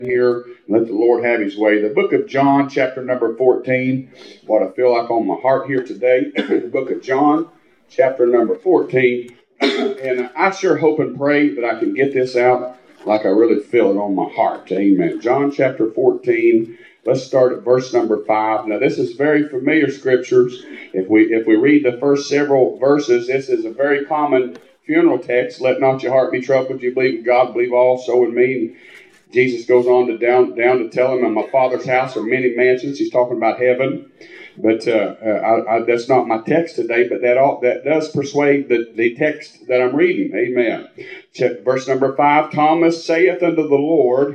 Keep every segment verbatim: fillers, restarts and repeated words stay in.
here. Let the Lord have his way. The book of John, chapter number fourteen. What I feel like on my heart here today. The book of John, chapter number fourteen. And I sure hope and pray that I can get this out like I really feel it on my heart. Amen. John chapter fourteen. Let's start at verse number five. Now, this is very familiar scriptures. If we if we read the first several verses, this is a very common funeral text. Let not your heart be troubled. You believe in God, believe also in me. Jesus goes on to down down to tell him, in my Father's house are many mansions. He's talking about heaven. But uh, uh, I, I, that's not my text today, but that all, that does persuade the, the text that I'm reading. Amen. Check verse number five. Thomas saith unto the Lord,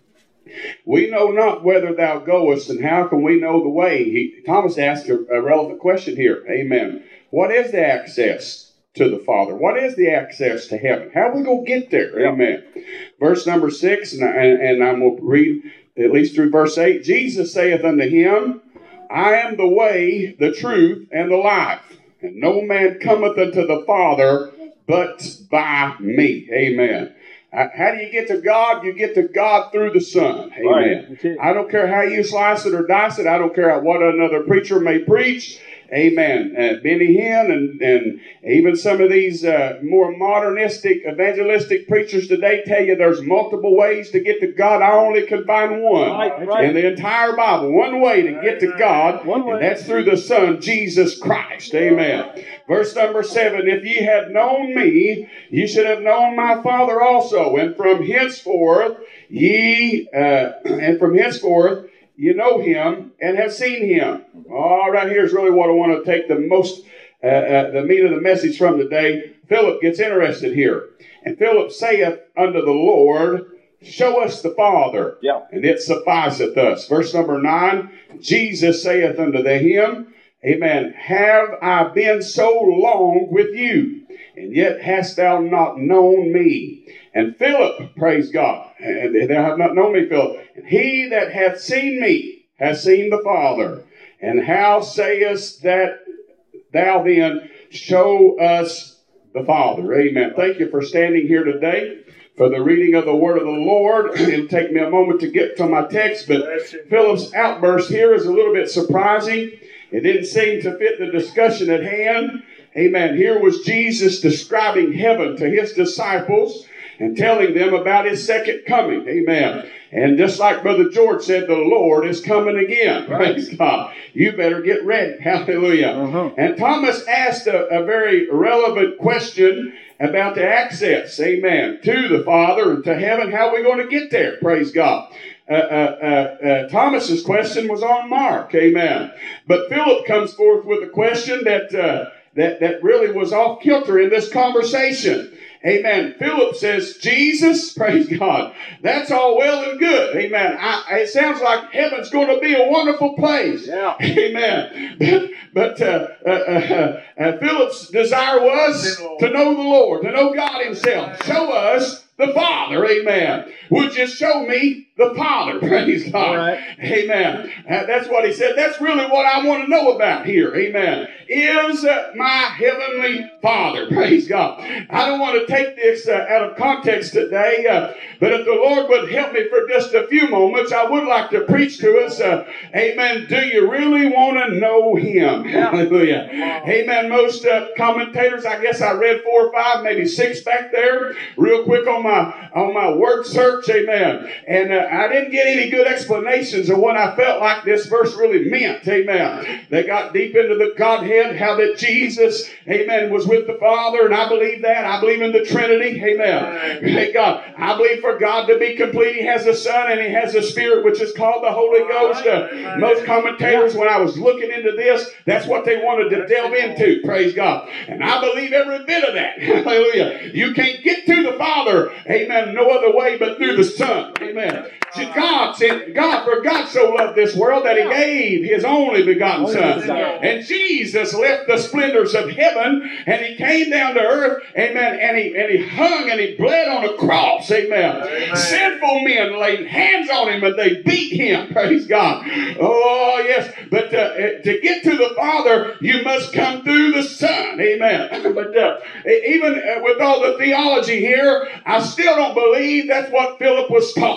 we know not whither thou goest, and how can we know the way? He, Thomas asked a, a relevant question here. Amen. What is the access to the Father? What is the access to heaven? How are we going to get there? Amen. Verse number six, and, and, and I'm going to read at least through verse eight. Jesus saith unto him, I am the way, the truth, and the life. And no man cometh unto the Father but by me. Amen. How do you get to God? You get to God through the Son. Amen. Right. I don't care how you slice it or dice it. I don't care what another preacher may preach. Amen. Uh, Benny Hinn and, and even some of these uh, more modernistic, evangelistic preachers today tell you there's multiple ways to get to God. I only can find one right, right. in the entire Bible. One way to get to God, and that's through the Son, Jesus Christ. Amen. Verse number seven, if ye had known me, ye should have known my Father also. And from henceforth, ye, uh, and from henceforth, you know him and have seen him. All right, here's really what I want to take the most, uh, uh, the meat of the message from today. Philip gets interested here. And Philip saith unto the Lord, show us the Father, yeah. and it sufficeth us. Verse number nine, Jesus saith unto him, amen, have I been so long with you, and yet hast thou not known me? And Philip, praise God, and thou have not known me, Philip, and he that hath seen me has seen the Father. And how sayest that thou then, show us the Father? Amen. Thank you for standing here today for the reading of the word of the Lord. It'll take me a moment to get to my text, but Philip's outburst here is a little bit surprising. It didn't seem to fit the discussion at hand. Amen. Here was Jesus describing heaven to his disciples and telling them about his second coming. Amen. And just like Brother George said, the Lord is coming again. Praise God. You better get ready. Hallelujah. Uh-huh. And Thomas asked a, a very relevant question about the access, amen, to the Father and to heaven. How are we going to get there? Praise God. Uh, uh, uh, uh, Thomas's question was on Mark. Amen. But Philip comes forth with a question that, uh, that, that really was off kilter in this conversation. Amen. Philip says, Jesus, praise God, that's all well and good. Amen. I, it sounds like heaven's going to be a wonderful place. Yeah. Amen. But, but uh, uh, uh, uh, Philip's desire was to know the Lord, to know God himself. Show us the Father. Amen. Would you show me the Father? Praise God. Right. Amen. Uh, that's what he said. That's really what I want to know about here. Amen. Is uh, my heavenly Father. Praise God. I don't want to take this uh, out of context today, uh, but if the Lord would help me for just a few moments, I would like to preach to us. Uh, amen. Do you really want to know him? Hallelujah. Amen. Most uh, commentators, I guess I read four or five, maybe six back there, real quick on my on my word search. Amen. And uh, I didn't get any good explanations of what I felt like this verse really meant. Amen. They got deep into the Godhead, how that Jesus, amen, was with the Father, and I believe that. I believe in the Trinity. Amen. Thank God. I believe for God to be complete, he has a Son and he has a Spirit, which is called the Holy Ghost. Uh, most commentators, when I was looking into this, that's what they wanted to delve into. Praise God. And I believe every bit of that. Hallelujah. You can't get to the Father, amen, no other way but through the Son. Amen. God said, God, for God so loved this world that he gave his only begotten Son. And Jesus left the splendors of heaven and he came down to earth, amen, and he, and he hung and he bled on a cross, amen. Amen. Sinful men laid hands on him and they beat him, praise God. Oh, yes, but uh, to get to the Father, you must come through the Son, amen. But uh, even with all the theology here, I still don't believe that's what Philip was talking about.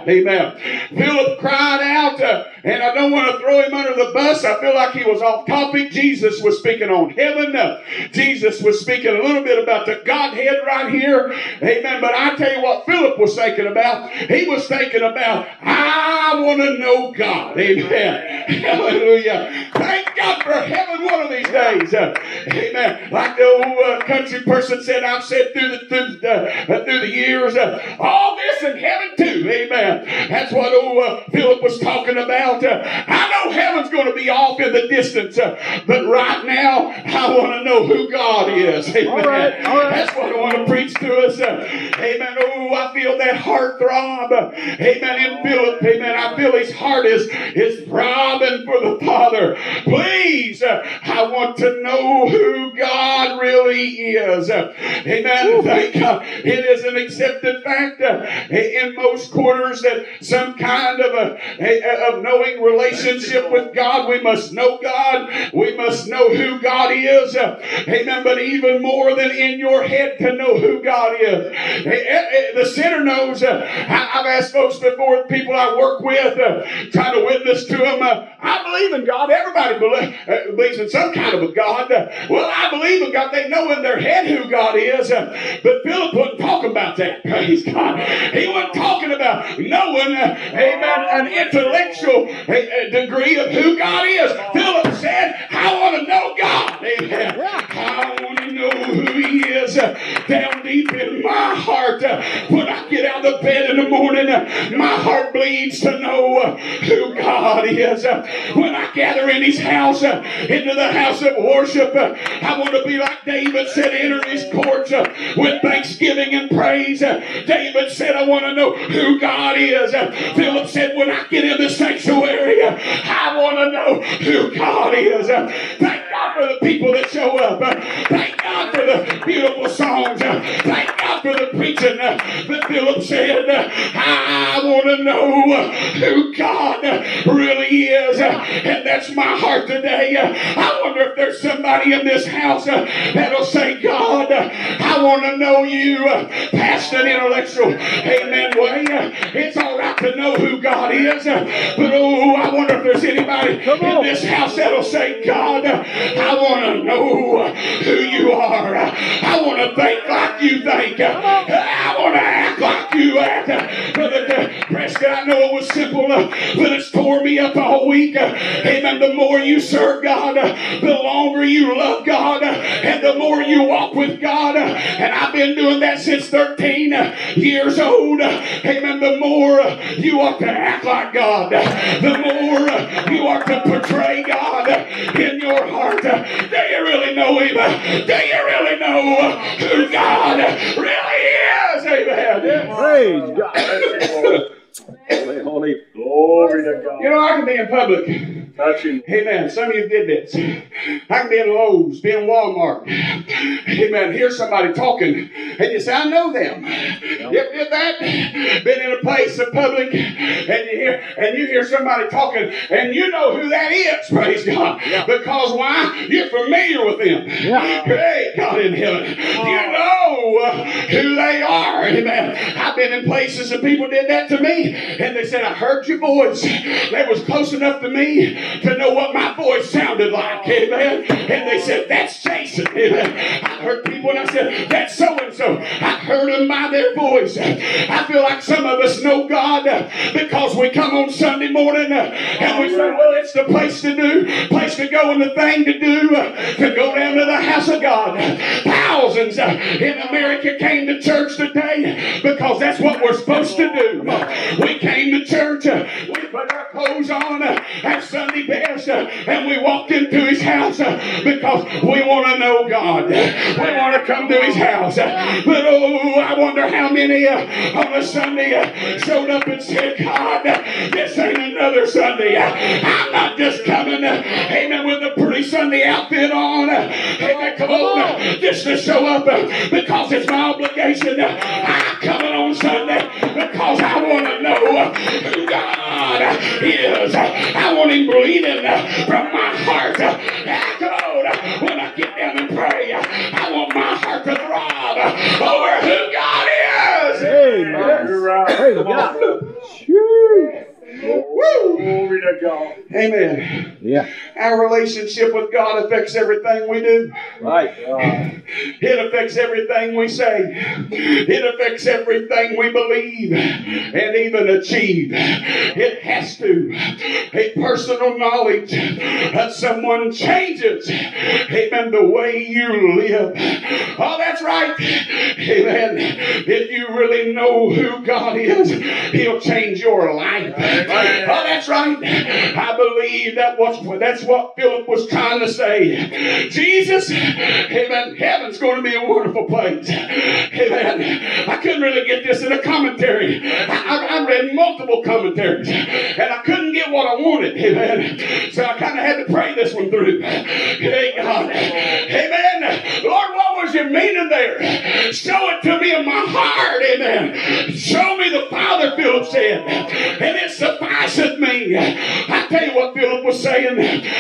out. Amen. Philip cried out, uh, and I don't want to throw him under the bus. I feel like he was off topic. Jesus was speaking on heaven. Uh, Jesus was speaking a little bit about the Godhead right here. Amen. But I tell you what Philip was thinking about. He was thinking about, I want to know God. Amen. Hallelujah. Thank God for heaven one of these days. Uh, amen. Like the old uh, country person said, I've said through the, through the, uh, through the years, uh, all this in heaven too. Amen. That's what old uh, Philip was talking about. Uh, I know heaven's going to be off in the distance, uh, but right now, I want to know who God is. Amen. All right, all right. That's what I want to preach to us. Uh, amen. Oh, I feel that heart throb. Uh, amen. In Philip, amen. I feel his heart is, is throbbing for the Father. Please, uh, I want to know who God really is. Uh, amen. Thank God. It is an accepted fact uh, in most quarters that some kind of a, a of knowing relationship with God, we must know God. We must know who God is. Uh, amen. But even more than in your head to know who God is. The sinner knows. Uh, I, I've asked folks before, people I work with, uh, trying to witness to them. Uh, I believe in God. Everybody believe, uh, believes in some kind of a God. Uh, well, I believe in God. They know in their head who God is. Uh, but Philip wasn't talking about that. Praise God. He wasn't talking about knowing, uh, amen, an intellectual uh, degree of who God is. Philip said, I want to know God. Amen. I want to know who He is uh, down deep in my heart. Uh, when I get out of bed in the morning, uh, my heart bleeds to know uh, who God is. Uh, when I gather in His house, uh, into the house of worship, uh, I want to be like David said, enter His courts uh, with thanksgiving and praise. Uh, David said, I want to know who God is. Uh, Philip said, when I get in the sanctuary, uh, I want to know who God is. Uh, thank God for the people that show up. Uh, thank God for the beautiful songs. Uh, thank God for the preaching uh, that Philip said, uh, I want to know uh, who God uh, really is. Uh, and that's my heart today. Uh, I wonder if there's somebody in this house uh, that'll say, God, uh, I want to know you uh, past an intellectual, amen, way. Uh, it's all right to know who God is. Uh, but oh, I wonder if there's anybody in this house that'll say, God, uh, I want to know uh, who you are. Uh, I want to think like you think. Uh, I want to act like you act. Uh, Brother uh, Preston, I know it was simple, uh, but it's tore me up all week. Uh, amen. The more you serve God, uh, the longer you love God, uh, and the more you walk with God. Uh, and I've been doing that since thirteen uh, years old. Uh, amen. The more uh, you ought to act like God, uh, the more uh, you ought to portray God uh, in your heart. Uh, do you really know Him? Uh, do you really know uh, who God uh, really is? Amen. Praise God. Holy, holy, glory to God. You know, I can be in public. Touching. Amen. Some of you did this. I can be in Lowe's, be in Walmart. Amen. Hear somebody talking, and you say, I know them. You ever did that? Been in a place of public, and you hear and you hear somebody talking, and you know who that is. Praise God. Yeah. Because why? You're familiar with them. Yeah. Hey, God in heaven. Oh. You know uh, who they are. Amen. I've been in places and people did that to me, and they said, I heard your voice. That was close enough to me to know what my voice sounded like. Amen. And they said, that's Jason. Amen. I heard people and I said, that's so-and-so. I heard them by their voice. I feel like some of us know God because we come on Sunday morning and we say, well, it's the place to do, place to go and the thing to do, to go down to the house of God. Thousands in America came to church today because that's what we're supposed to do. We came to church, we put our clothes on at Sunday best, and we walked into His house because we want to know God. We want to come to His house. But oh, I wonder how many on a Sunday showed up and said, God, this ain't another Sunday. I'm not just coming, amen, with a pretty Sunday outfit on. Amen, come on, just to show up because it's my obligation. I'm coming on Sunday because I want to know who God is. I want Him breathing from my heart. Come on, when I get down and pray, I want my heart to throb over who God is. Amen. You're right. Praise God. God. Amen. Yeah. Our relationship with God affects everything we do. Right. It affects everything we say. It affects everything we believe and even achieve. It has to. A personal knowledge that someone changes, amen, the way you live. Oh, that's right. Amen. If you really know who God is, He'll change your life. Oh, that's right. I believe that was, that's what Philip was trying to say. Jesus, amen, heaven's going to be a wonderful place. Amen. I couldn't really get this in a commentary. I, I, I read multiple commentaries, and I couldn't get what I wanted. Amen. So I kind of had to pray this one through. Hey, God. Amen. Lord, what was your meaning there? Show it to me in my heart. Amen. Show me the Father, Philip said, and it sufficeth me. I tell you what Philip was saying.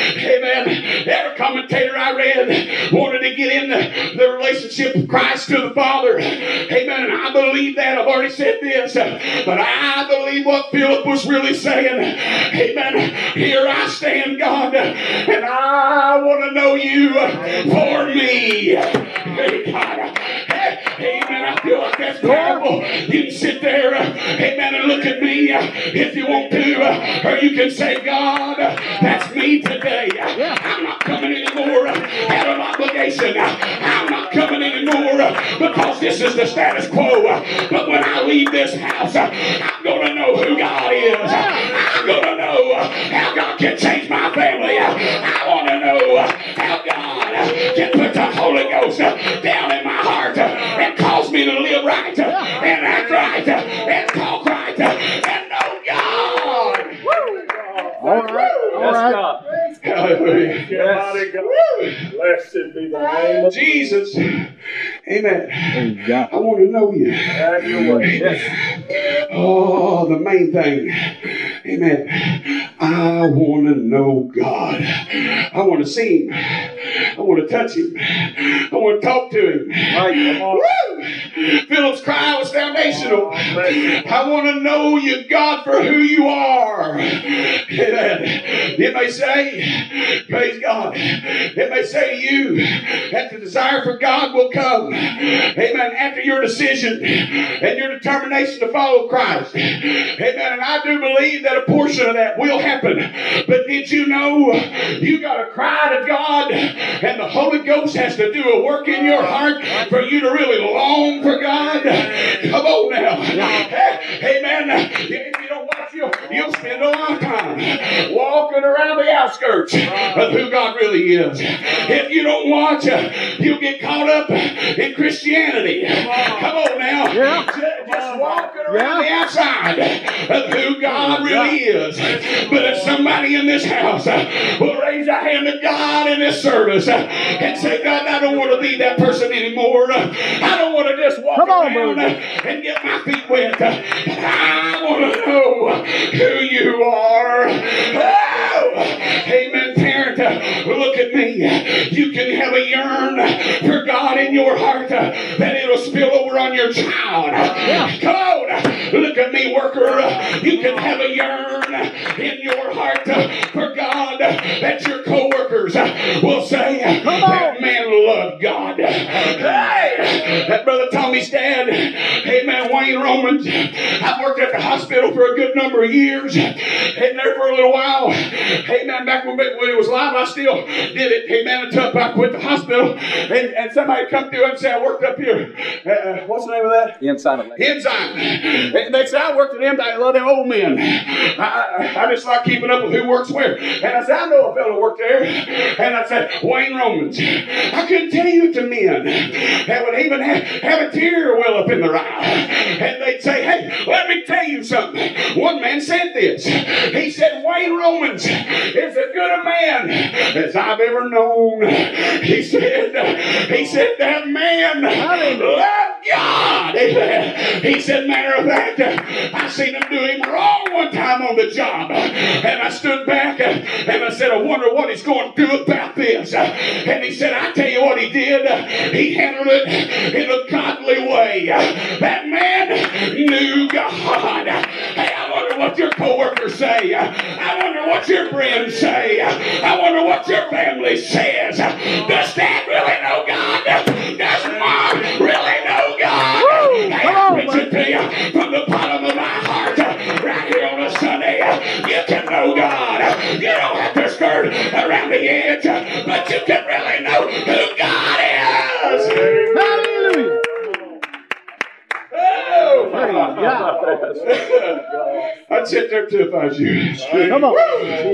Amen. Every commentator I read wanted to get in the, the relationship of Christ to the Father. Amen. And I believe that. I've already said this. But I believe what Philip was really saying. Amen. Here I stand, God, and I want to know you for me. Hey, God. Amen. I feel like that's powerful. You can sit there, amen, and look at me if you want to, or you can say, God, that's me today. I'm not coming anymore out of obligation. I'm not coming anymore because this is the status quo. But when I leave this house, I'm going to know who God is. I'm going to know how God can change my family. I want to know how God can put the Holy Ghost down in my heart and cause me to live right and act right and talk right and know God. All right. All right. God. Hallelujah. Yes. God. Blessed be the name of Jesus. Amen. Praise God. I want to know you. Have your way. Yes. Oh, the main thing. Amen. I want to know God. I want to see Him. I want to touch Him. I want to talk to Him. Right, come on. Woo! Philip's cry was foundational. I want to know you, God, for who you are. Amen. It may say, praise God, it may say to you that the desire for God will come. Amen. After your decision and your determination to follow Christ. Amen. And I do believe that a portion of that will happen. But did you know you got to cry to God and the Holy Ghost has to do a work in your heart for you to really long for God? Come on now. Amen. If you don't watch, you'll, you'll spend a lot of time walking around the outskirts of who God really is. If you don't watch, you'll get caught up in Christianity. Come on now. Yeah. Just walking around Yeah. the outside of who God really is. But if somebody in this house will raise a hand to God in this service and say, God, I don't want to be that person anymore. I don't want to just walk Come on, around brother. and get my feet wet. I want to know who you are. Oh, amen, parent. Look at me. You can have a yearn for God in your heart that it'll spill over on your child. Come on. Look at me, worker. You can have a yearn in your heart for God that your co-workers will say, that man loved God. Hey, that brother Tommy's dad, amen, Wayne Romans. I've worked at the hospital for a good number of years. And there for a little while. Amen. Back when, when it was live, I still did it. Amen. Until I quit the hospital. And, and somebody come through and say, I worked up here. Uh, what's the name of that? Ensign. Ensign. And they said, I worked at them. I love them old men. I, I, I just like keeping up with who works where. And I said, I know a fellow worked there. And I said, Wayne Romans. I couldn't tell you to men that would even have, have a tear well up in their eye. And they'd say, hey, let me tell you something. One man said this. He said, Wayne Romans is as good a man as I've ever known. He said, he said, that man loved God. He said, matter of fact, I seen him do him wrong one time on the job. And I stood back and I said, I wonder what he's going to do about this. And he said, I tell you what he did. He handled it in a godly way. That man knew God. Hey, I wonder what what your coworkers say. I wonder what your friends say. I wonder what your family says. Does Dad really know God? Does Mom really know God? I'm preaching to you from the bottom of my heart right here on a Sunday. You can know God. You don't have to skirt around the edge, but you can really know who God is. Hallelujah. Oh, God. I'd sit there too if I was you. Come on.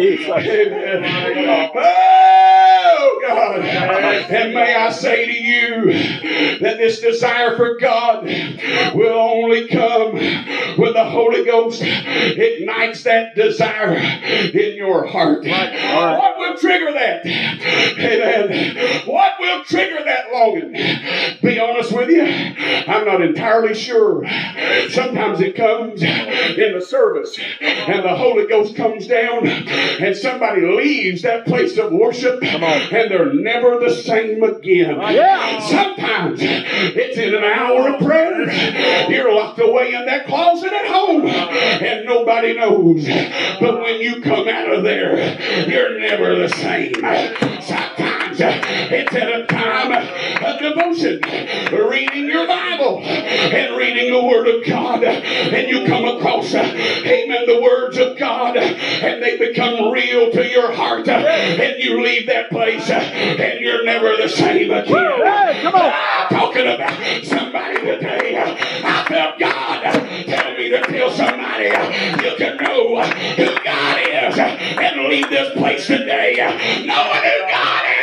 Amen. Oh, God. And may I say to you that this desire for God will only come when the Holy Ghost ignites that desire in your heart. What will trigger that? Amen. What will trigger that longing? Be honest with you, I'm not entirely sure. Sometimes it comes in the service and the Holy Ghost comes down and somebody leaves that place of worship and they're never the same again. Yeah. Sometimes it's in an hour of prayer. You're locked away in that closet at home and nobody knows. But when you come out of there, you're never the same. Sometimes it's at a time of devotion, reading your Bible and reading the Word of God, and you come across, amen, the words of God, and they become real to your heart, and you leave that place, and you're never the same again. Hey, come on. I'm talking about somebody today. I felt God tell me to tell somebody you can know who God is and leave this place today knowing who God is.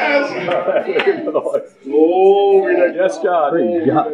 Glory to yes, God. Praise God.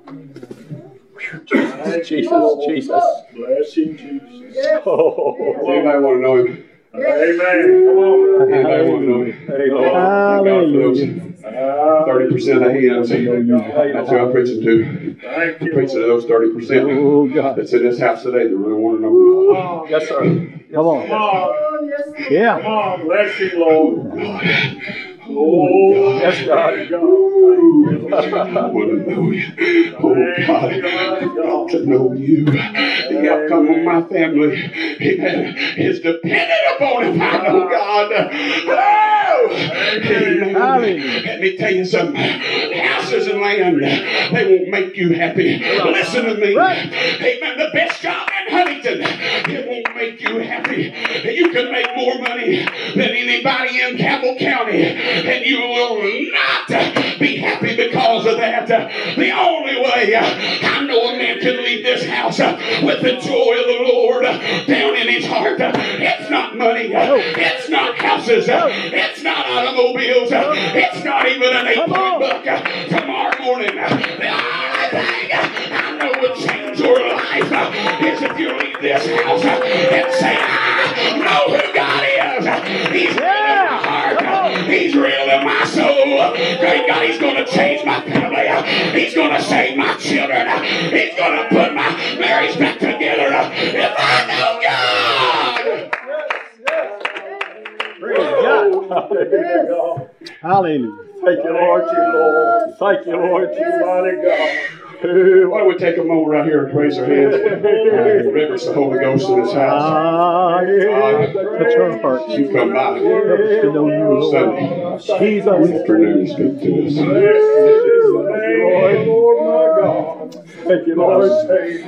Jesus, Jesus, Jesus. Bless you, Jesus. Oh. Anybody want to know him? Amen. Come on. Anybody want to know him? Hey, Lord. Hallelujah. thirty percent of the hymns. That's who I'm preaching to. Thank I'm you. preaching to those thirty percent Oh, God. that's in this house today that really want to know God. Yes, sir. Come on. Come on. Yeah. Come on. Bless you, Lord. Oh, Yes, God. I want to know you. Oh, God, I want to know you. The outcome of my family, amen, is dependent upon if I know God. Oh, amen. Hallelujah. Let me tell you something. Houses and land, they won't make you happy. Listen to me. Amen. The best job in Huntington, it won't make you happy. You can make more money than anybody in Campbell County, and you will not be happy because of that. The only way I know a man can leave this house with the joy of the Lord down in his heart, it's not money, it's not houses, it's not automobiles, it's not even an eight-point book. Tomorrow morning, the only thing I know will change your life is if you leave this house and say, I know who God is. He's real in my heart. He's real in my soul. Great God, He's going to change my family. He's going to save my children. He's going to put my marriage back together. If I know God. Praise God. Hallelujah. Thank you, Lord. You, Lord. Thank you, Lord. You, mighty God. Why don't we take a moment right here and raise our hands and reverence the Holy Ghost in this house? Ah, yeah. Touch our hearts. You come by Help us to know you, Lord. Sunday Jesus. afternoon, speak to us. Lord, my God. Thank you, Lord. Oh,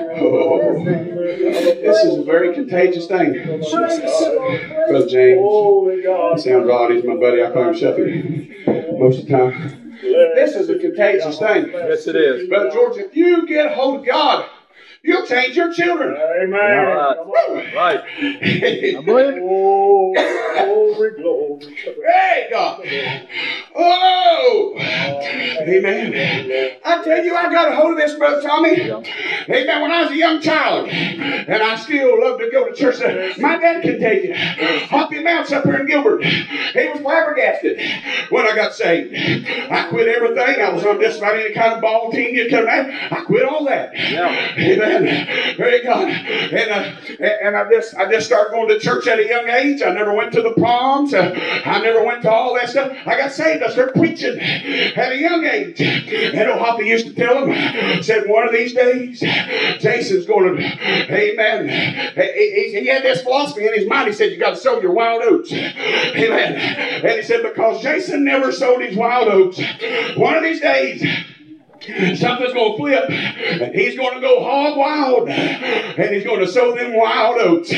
this is a very contagious thing. Brother James, Holy God. sounds odd. He's my buddy. I call him Sheffy most of the time. This is a contagious thing. Yes, it is. Brother George, if you get a hold of God, you'll change your children. Amen. Right. Right. I believe it. Oh, glory, glory. Hey, God. Oh, amen. I tell you, I got a hold of this, Brother Tommy. Amen. When I was a young child, and I still love to go to church, my dad can take it. Hoppy Mounts up here in Gilbert. He was flabbergasted when I got saved. I quit everything. I was on just about any kind of ball team you could have. I quit all that. Amen. Amen. Very God. And uh, and I just I just started going to church at a young age. I never went to the proms. Uh, I never went to all that stuff. I got saved. I started preaching at a young age. And old Hoppy used to tell him, said, one of these days, Jason's going to, amen. He, he, he had this philosophy in his mind. He said, you got to sow your wild oats. Amen. And he said, because Jason never sowed his wild oats, one of these days, something's going to flip, and he's going to go hog wild, and he's going to sow them wild oats.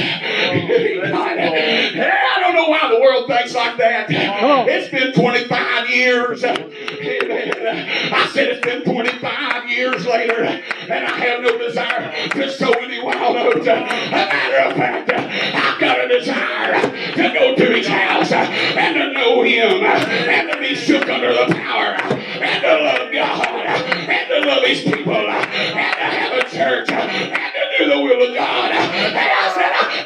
I don't know why the world thinks like that. It's been twenty-five years. I said it's been twenty-five years later, and I have no desire to sow any wild oats. As a matter of fact, I've got a desire to go to his house and to know him and to be shook under the power and to love God and to love his people and to have a church and to do the will of God. And I said, I,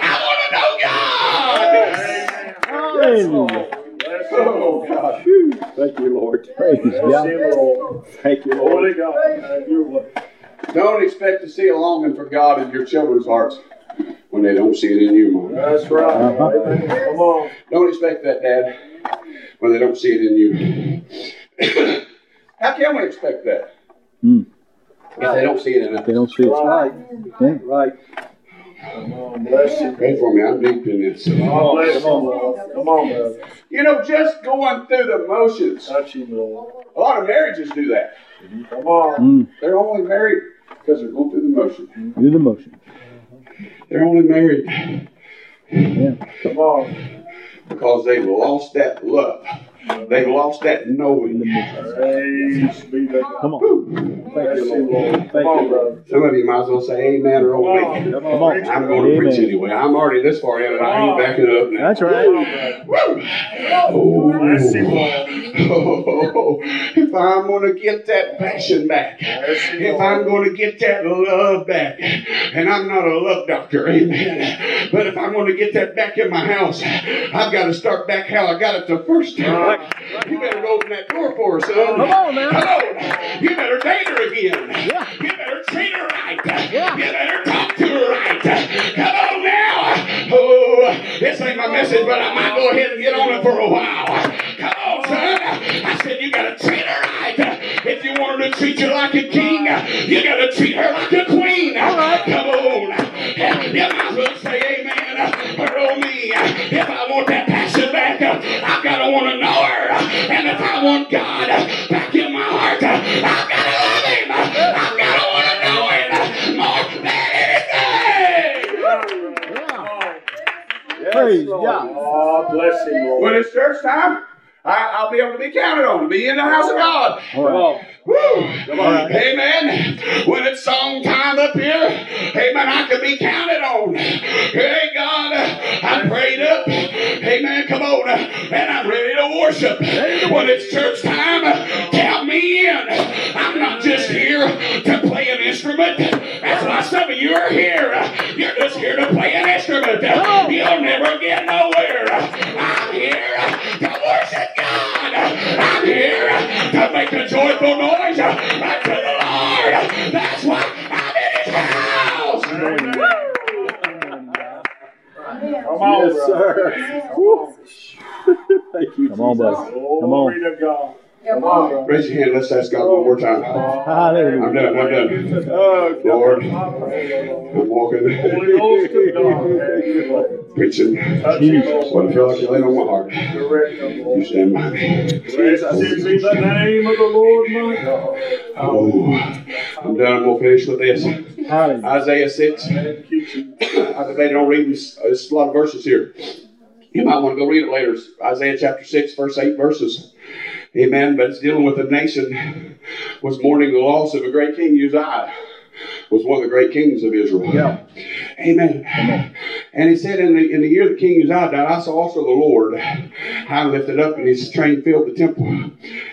I want to know God. Hallelujah. Oh, God. Thank you, Lord. Praise God. Thank you, Lord. Holy God, have your way. Don't expect to see a longing for God in your children's hearts when they don't see it in you, Mom. That's right. Uh-huh. Amen. Come on. Don't expect that, Dad, when they don't see it in you. How can we expect that Mm. if they don't see it in us? They don't see it. Right. Yeah. Right. Come on, bless you. Pray for me. I'm deep in this. Come on, bless you. Come on, come on, brother. You know, just going through the motions. Touch him, Lord. A lot of marriages do that. Come on. Mm. They're only married because they're going through the motion. Do the motion. They're only married Yeah. Come on. because they've lost that love. They've lost that knowing. Praise be to God. Come on. Bless you, Lord. Come on, brother. Some of you might as well say amen or Come only. on. Come Come on. I'm going to Amen. preach anyway. I'm already this far in and I ain't backing it up now. That's right. Woo! Bless you, Lord. Oh, if I'm going to get that passion back, Bless you, if Lord. I'm going to get that love back, and I'm not a love doctor, amen, but if I'm going to get that back in my house, I've got to start back how I got it the first time. You better open that door for her, son. Come on, man. Come on. You better date her again. Yeah. You better treat her right. Yeah. You better talk to her right. Come on now. Oh, this ain't my message, but I might go ahead and get on it for a while. Come on, son. I said you got to treat her right. If you want her to treat you like a king, you got to treat her like a queen. All right. Come on. You might as well say amen or oh me. If I want that passion back, I've got to want to know her. And if I want God back in my heart, I've got to love him. I've got to want to know him more than anything. Praise God. Oh, bless him, Lord. When it's church time, I, I'll be able to be counted on to be in the house of God. All right. Woo! Come on. Amen. When it's song time up here, amen, I can be counted on. Hey, God, I prayed up. Amen. Come on. And I'm ready to worship. When it's church time, count me in. I'm not just here to play an instrument. That's why some of you are here. You're just here to play an instrument. You'll never get nowhere. I'm here to worship God. I'm here to make a joyful noise unto the Lord. That's why I'm in his house. Come on, Yes, brother. sir. Come on. Thank you, Come on, Jesus. buddy. Come Glory on. to God. Come on, brother. Raise your hand. Let's ask God one more time. I'm Hallelujah. done. I'm done. Oh, Lord, God. I'm walking, Holy Ghost of God. preaching. Touch him, Lord. What I feel like you laid on my heart. Direct him, You Lord. stand by me. Blessed be the name of the Lord my God. Oh, I'm done. I'm going to finish with this. Hallelujah. Isaiah six. Thank you, Jesus. I debated on reading this. There's a lot of verses here. You might want to go read it later. It's Isaiah chapter six, verse eight verses. Amen. But it's dealing with a nation was mourning the loss of a great king. Uzziah was one of the great kings of Israel. Yeah. Amen. And he said, in the in the year that King Uzziah died, I saw also the Lord high lifted up, and his train filled the temple.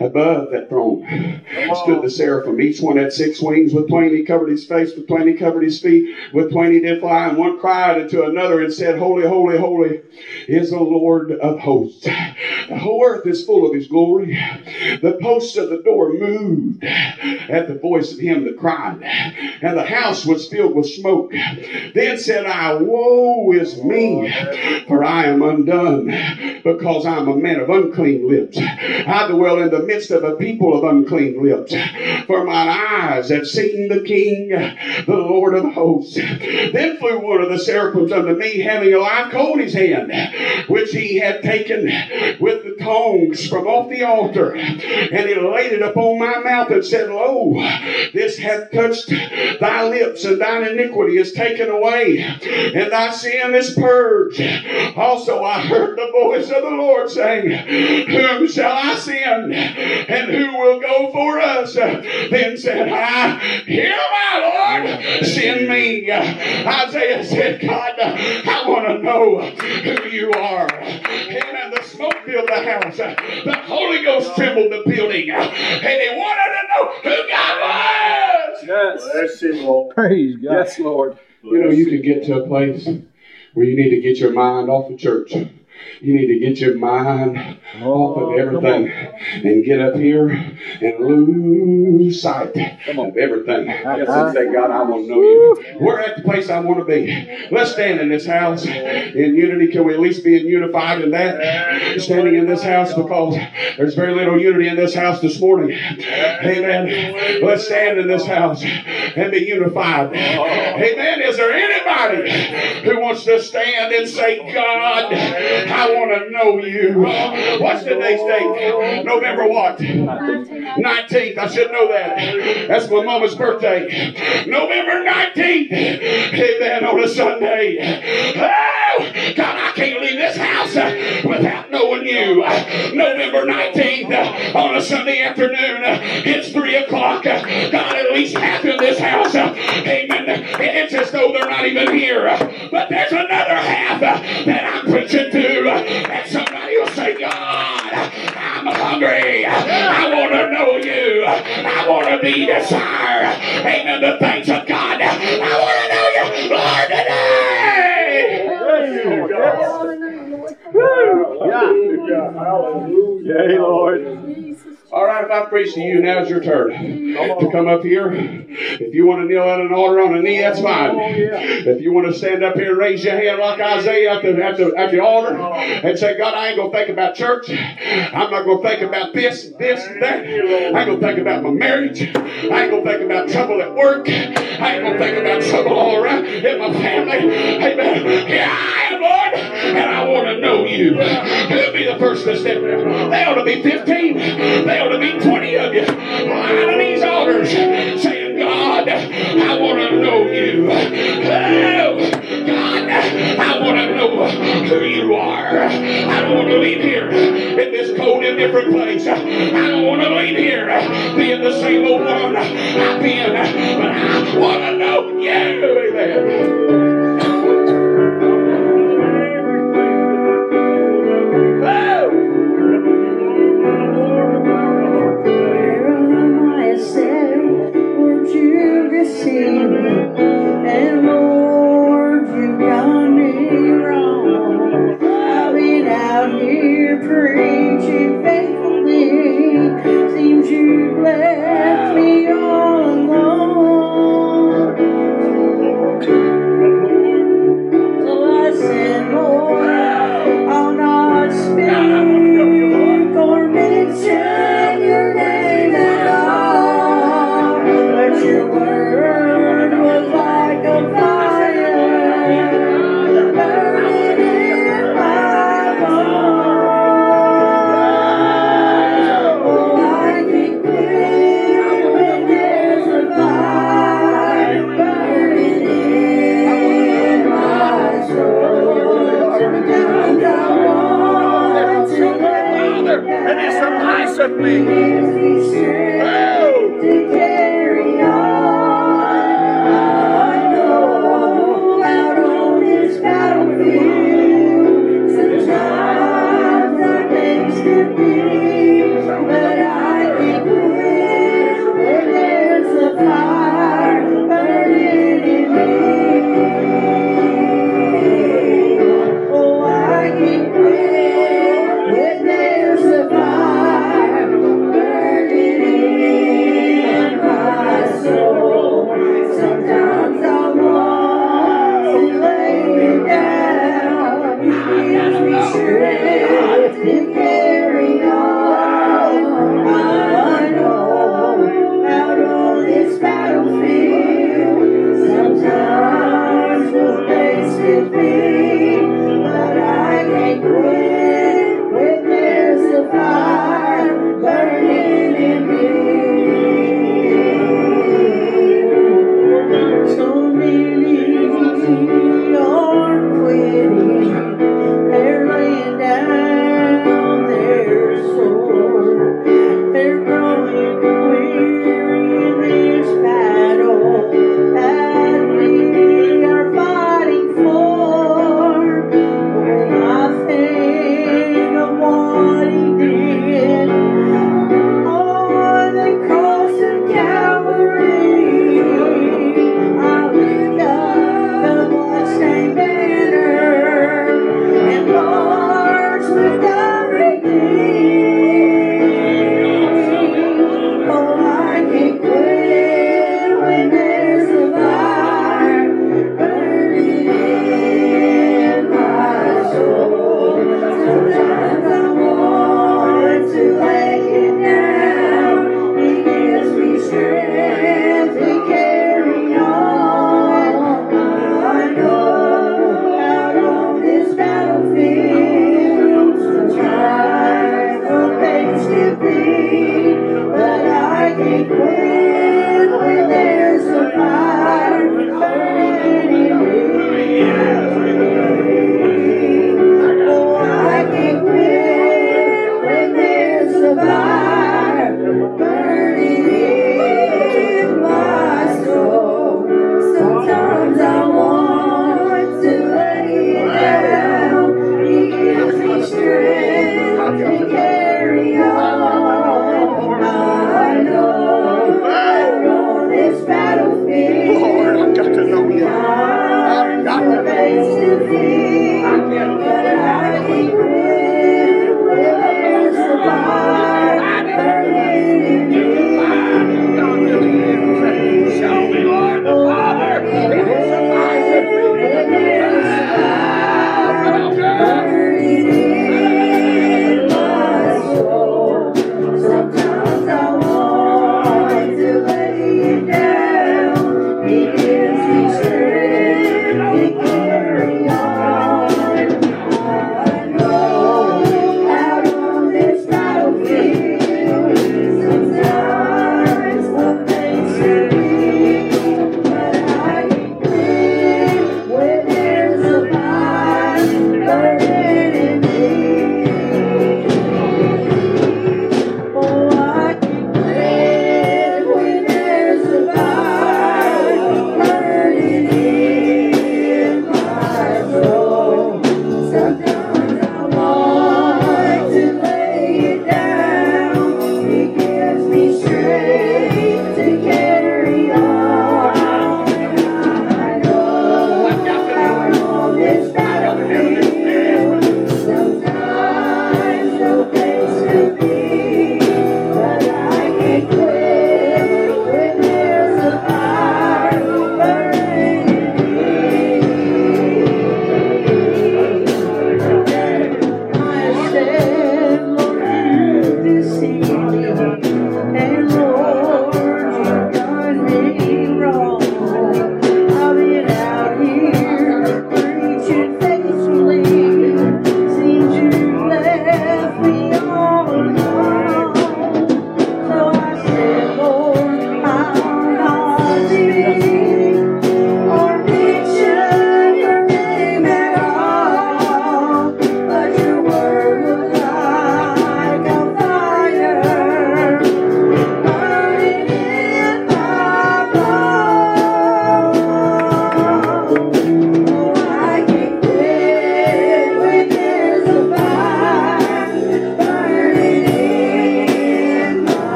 Above that throne stood the seraphim. Each one had six wings. With twain he covered his face, with twain he covered his feet, with twain he did fly. And one cried unto another and said, Holy, holy, holy is the Lord of hosts. The whole earth is full of his glory. The posts of the door moved at the voice of him that cried, and the house was filled with smoke. Then said I, Woe is me, for I am undone, because I am a man of unclean lips. I dwell in the midst of a people of unclean lips. For mine eyes have seen the King, the Lord of hosts. Then flew one of the seraphims unto me, having a live coal in his hand, which he had taken with the tongs from off the altar. And he laid it upon my mouth and said, Lo, this hath touched thy lips, and thine iniquity is taken away, and thy sin is purged. Also I heard the voice of the Lord saying, Whom shall I send, and who will go for us? Then said I, Here my Lord, send me. Isaiah said, God, I want to know who you are. Amen. The smoke filled the house. The Holy Ghost trembled the building. And he wanted to know who God was. Yes. Bless him, Lord. Praise God. Yes, Lord. You know, you can get to a place where you need to get your mind off of church. You need to get your mind off of everything and get up here and lose sight of everything. And say, God, I want to know you. We're at the place I want to be. Let's stand in this house in unity. Can we at least be unified in that? Standing in this house, because there's very little unity in this house this morning. Amen. Let's stand in this house and be unified. Amen. Is there anybody who wants to stand and say, God, I want to know you? What's today's date? November what? nineteenth. I should know that. That's my mama's birthday. November nineteenth. Amen. On a Sunday. Oh, God, I can't leave this house without knowing you. November nineteenth. On a Sunday afternoon. It's three o'clock. God, at least half in this house. Amen. It's as though they're not even here. But there's another half that I'm preaching to. And somebody will say, God, I'm hungry. I want to know you. I want to be desired. Amen. The things of God. I want to know you, Lord, today. Hallelujah. Hallelujah. Yay, Lord. All right, if I preach to you, now's your turn to come up here. If you want to kneel at an altar on a knee, that's fine. If you want to stand up here and raise your hand like Isaiah at the, at the, at the altar and say, God, I ain't going to think about church. I'm not going to think about this, this, that. I ain't going to think about my marriage. I ain't going to think about trouble at work. I ain't going to think about trouble all around in my family. Amen. Here I am, Lord, and I want to know you. Who'll be the first to step out? They ought to be fifteen. They ought to be twenty of you lying on these altars saying, God, I want to know you. Oh, God, I want to know who you are. I don't want to leave here in this cold, indifferent place. I don't want to leave here being the same old one I've been, but I want to know you. Amen. And Lord, you've done me wrong. I've been out here preaching faithfully. Seems you've left me all alone. So I said, Lord, I'll not speak or mention your name at all. But your word was like a fire burning in my bones. Oh, I can quit when there's a fire burning in my soul. Sometimes I want to lay down. And it's a nice of me. Gives me strength to carry on. I know out on this battlefield, sometimes I think to be, but I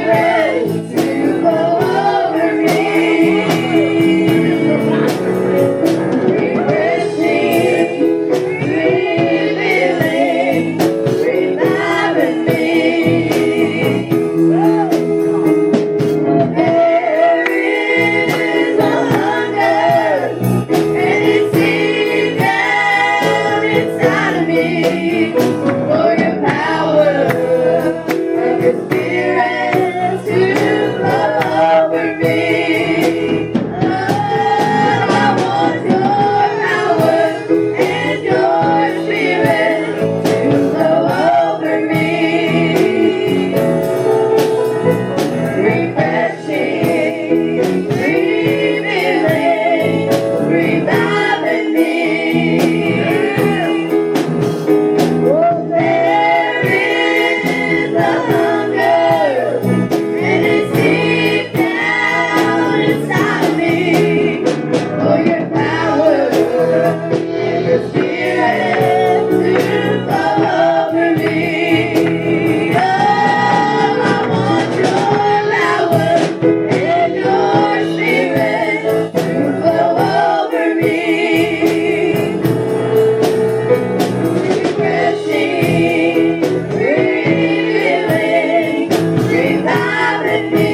Revive me.